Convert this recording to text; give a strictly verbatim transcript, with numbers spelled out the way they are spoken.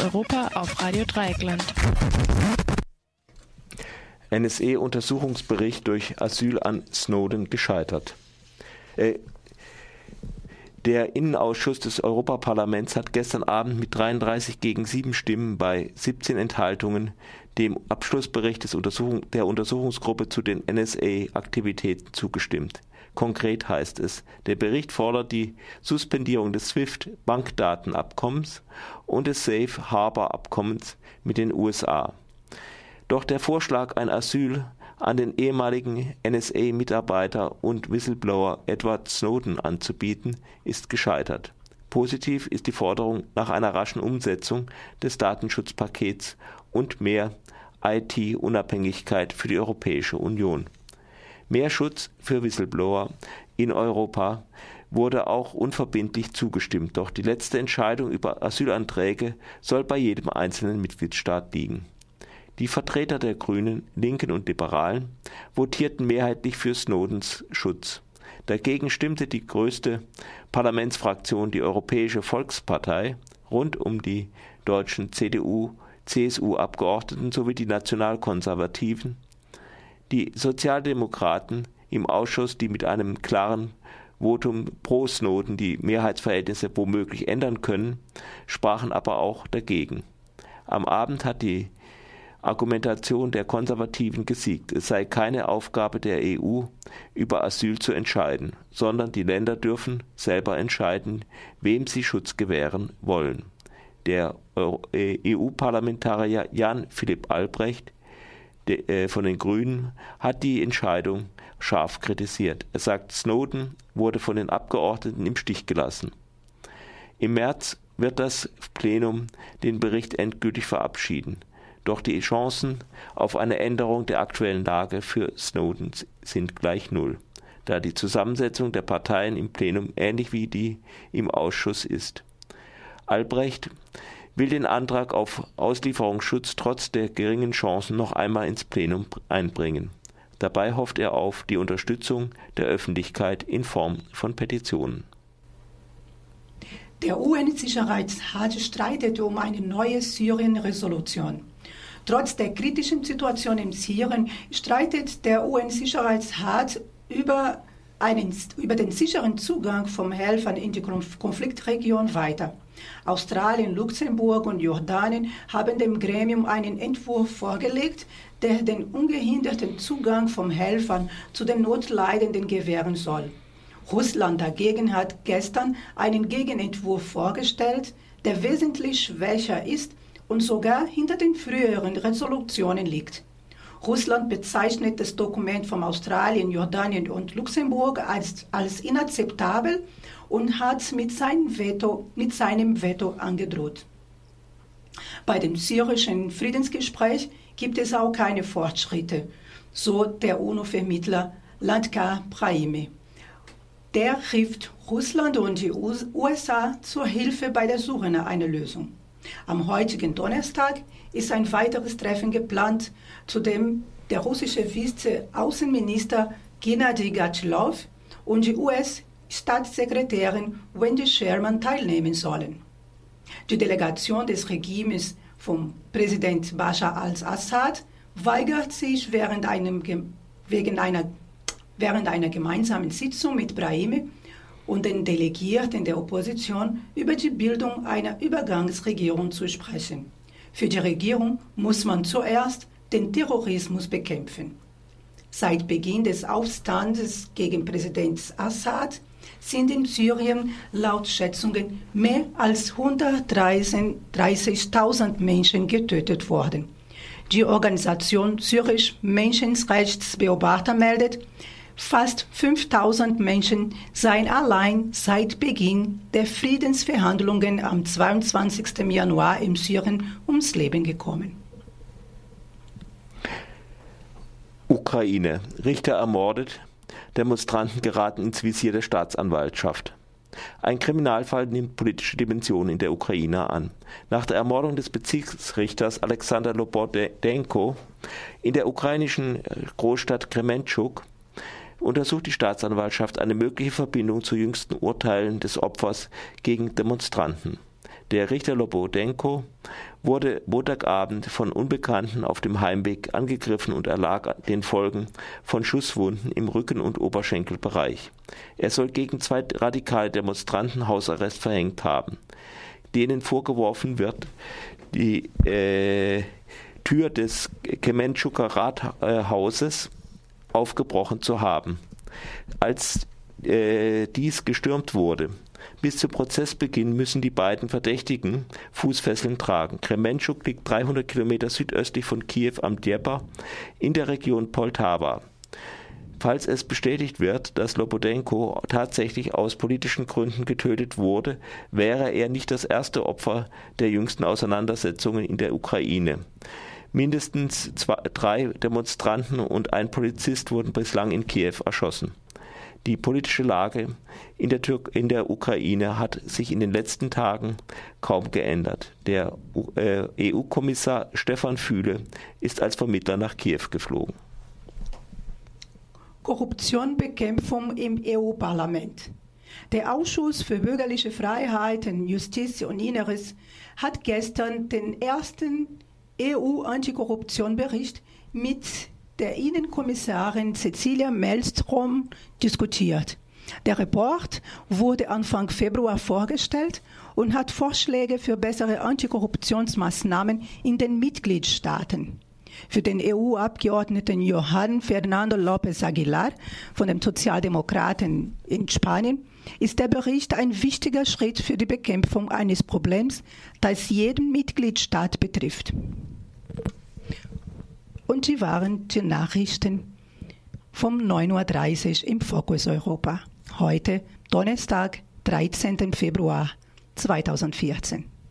Europa auf Radio Dreieckland. N S A-Untersuchungsbericht durch Asyl an Snowden gescheitert. Äh, Der Innenausschuss des Europaparlaments hat gestern Abend mit dreiunddreißig gegen sieben Stimmen bei siebzehn Enthaltungen dem Abschlussbericht des Untersuchung, der Untersuchungsgruppe zu den N S A-Aktivitäten zugestimmt. Konkret heißt es, der Bericht fordert die Suspendierung des SWIFT-Bankdatenabkommens und des Safe Harbor-Abkommens mit den U S A. Doch der Vorschlag, ein Asyl an den ehemaligen N S A-Mitarbeiter und Whistleblower Edward Snowden anzubieten, ist gescheitert. Positiv ist die Forderung nach einer raschen Umsetzung des Datenschutzpakets und mehr I T-Unabhängigkeit für die Europäische Union. Mehr Schutz für Whistleblower in Europa wurde auch unverbindlich zugestimmt, doch die letzte Entscheidung über Asylanträge soll bei jedem einzelnen Mitgliedstaat liegen. Die Vertreter der Grünen, Linken und Liberalen votierten mehrheitlich für Snowdens Schutz. Dagegen stimmte die größte Parlamentsfraktion, die Europäische Volkspartei, rund um die deutschen C D U, C S U-Abgeordneten sowie die Nationalkonservativen, die Sozialdemokraten im Ausschuss, die mit einem klaren Votum pro Snowden die Mehrheitsverhältnisse womöglich ändern können, sprachen aber auch dagegen. Am Abend hat die Argumentation der Konservativen gesiegt. Es sei keine Aufgabe der E U, über Asyl zu entscheiden, sondern die Länder dürfen selber entscheiden, wem sie Schutz gewähren wollen. Der E U-Parlamentarier Jan Philipp Albrecht von den Grünen hat die Entscheidung scharf kritisiert. Er sagt, Snowden wurde von den Abgeordneten im Stich gelassen. Im März wird das Plenum den Bericht endgültig verabschieden. Doch die Chancen auf eine Änderung der aktuellen Lage für Snowden sind gleich null, da die Zusammensetzung der Parteien im Plenum ähnlich wie die im Ausschuss ist. Albrecht will den Antrag auf Auslieferungsschutz trotz der geringen Chancen noch einmal ins Plenum einbringen. Dabei hofft er auf die Unterstützung der Öffentlichkeit in Form von Petitionen. Der U N-Sicherheitsrat streitet um eine neue Syrien-Resolution. Trotz der kritischen Situation in Syrien streitet der U N-Sicherheitsrat über, einen, über den sicheren Zugang von Helfern in die Konfliktregion weiter. Australien, Luxemburg und Jordanien haben dem Gremium einen Entwurf vorgelegt, der den ungehinderten Zugang von Helfern zu den Notleidenden gewähren soll. Russland dagegen hat gestern einen Gegenentwurf vorgestellt, der wesentlich schwächer ist und sogar hinter den früheren Resolutionen liegt. Russland bezeichnet das Dokument von Australien, Jordanien und Luxemburg als, als inakzeptabel und hat mit seinem Veto, mit seinem Veto angedroht. Bei dem syrischen Friedensgespräch gibt es auch keine Fortschritte, so der UNO-Vermittler Landkar Brahimi. Der rief Russland und die U S A zur Hilfe bei der Suche nach einer Lösung. Am heutigen Donnerstag ist ein weiteres Treffen geplant, zu dem der russische Vize-Außenminister Gennady Gatschlow und die U S-Staatssekretärin Wendy Sherman teilnehmen sollen. Die Delegation des Regimes von Präsident Bashar al-Assad weigert sich während, einem, wegen einer, während einer gemeinsamen Sitzung mit Brahimi und den Delegierten der Opposition über die Bildung einer Übergangsregierung zu sprechen. Für die Regierung muss man zuerst den Terrorismus bekämpfen. Seit Beginn des Aufstandes gegen Präsident Assad sind in Syrien laut Schätzungen mehr als hundertdreißigtausend Menschen getötet worden. Die Organisation Zürich Menschenrechtsbeobachter meldet, fast fünftausend Menschen seien allein seit Beginn der Friedensverhandlungen am zweiundzwanzigsten Januar in Syrien ums Leben gekommen. Ukraine. Richter ermordet. Demonstranten geraten ins Visier der Staatsanwaltschaft. Ein Kriminalfall nimmt politische Dimensionen in der Ukraine an. Nach der Ermordung des Bezirksrichters Alexander Lobodenko in der ukrainischen Großstadt Krementschuk untersucht die Staatsanwaltschaft eine mögliche Verbindung zu jüngsten Urteilen des Opfers gegen Demonstranten. Der Richter Lobodenko wurde Montagabend von Unbekannten auf dem Heimweg angegriffen und erlag den Folgen von Schusswunden im Rücken- und Oberschenkelbereich. Er soll gegen zwei radikale Demonstranten Hausarrest verhängt haben, denen vorgeworfen wird, die äh, Tür des Kremenchuker Rathauses aufgebrochen zu haben. Als äh, dies gestürmt wurde, bis zu Prozessbeginn müssen die beiden Verdächtigen Fußfesseln tragen. Kremenchuk liegt dreihundert Kilometer südöstlich von Kiew am Dnieper in der Region Poltawa. Falls es bestätigt wird, dass Lobodenko tatsächlich aus politischen Gründen getötet wurde, wäre er nicht das erste Opfer der jüngsten Auseinandersetzungen in der Ukraine. Mindestens zwei, drei Demonstranten und ein Polizist wurden bislang in Kiew erschossen. Die politische Lage in der, Tür- in der Ukraine hat sich in den letzten Tagen kaum geändert. Der äh, E U-Kommissar Stefan Füle ist als Vermittler nach Kiew geflogen. Korruptionbekämpfung im E U-Parlament. Der Ausschuss für bürgerliche Freiheiten, Justiz und Inneres hat gestern den ersten E U-Antikorruption-Bericht mit der Innenkommissarin Cecilia Malmström diskutiert. Der Report wurde Anfang Februar vorgestellt und hat Vorschläge für bessere Antikorruptionsmaßnahmen in den Mitgliedstaaten. Für den E U-Abgeordneten Johan Fernando López Aguilar von den Sozialdemokraten in Spanien ist der Bericht ein wichtiger Schritt für die Bekämpfung eines Problems, das jeden Mitgliedstaat betrifft. Und die waren die Nachrichten vom neun Uhr dreißig im Fokus Europa. Heute, Donnerstag, dreizehnten Februar zweitausendvierzehn.